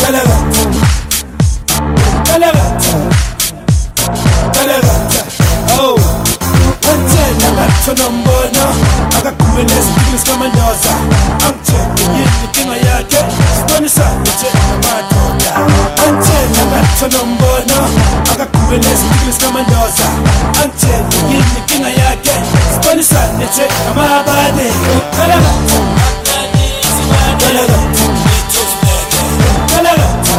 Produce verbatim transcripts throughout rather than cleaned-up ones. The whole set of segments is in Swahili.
Galagata, Galagata, Galagata. Oh, wenzela ngathonambona akakhumele isiphilisi kamandoza angitshele yini inkinga yakhe sibonisane nje ngamadoda. Wenzela ngathonambona akakhumele isiphilisi kamandoza angitshele yini inkinga yakhe sibonisane nje ngamabane. Galagata, Galagata, Galagata,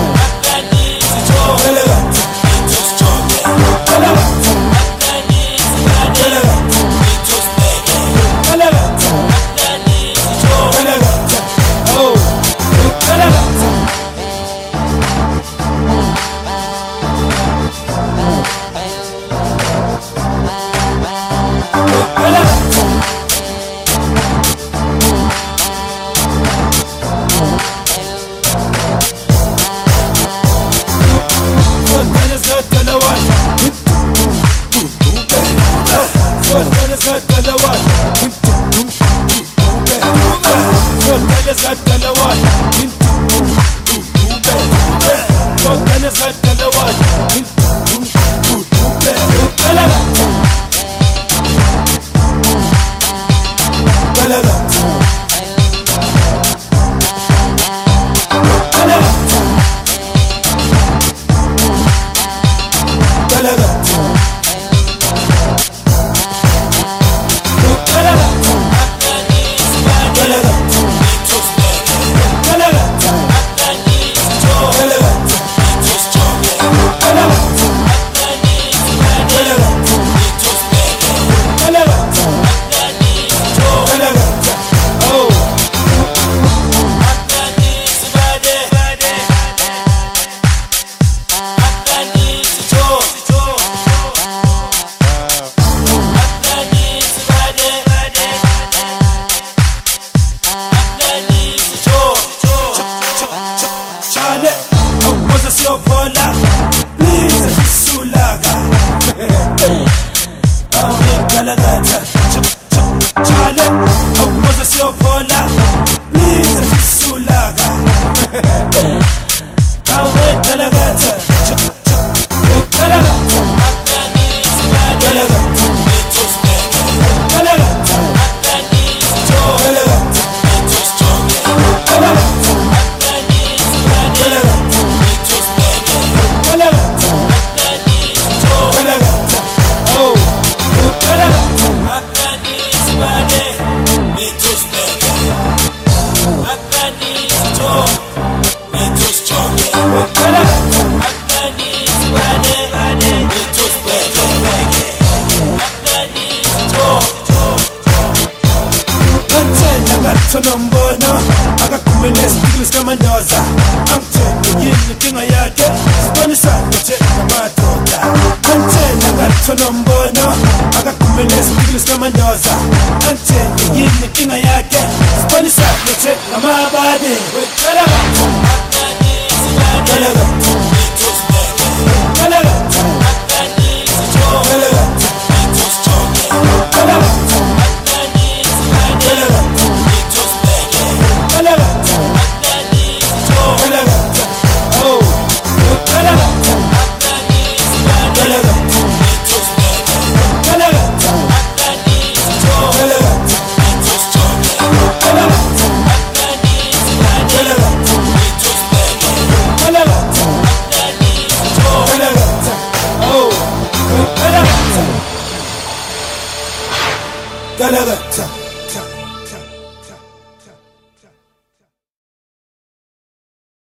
Ngiyambona akakhumele isiphilisi kamandoza angitshele yini inkinga yakhe sibonisane nje ngamadoda. Angitshele ngathonambona akakhumele isiphilisi kamandoza angitshele yini inkinga yakhe sibonisane nje ngamabane. Galagata, Galagata, Galagata, Galagata.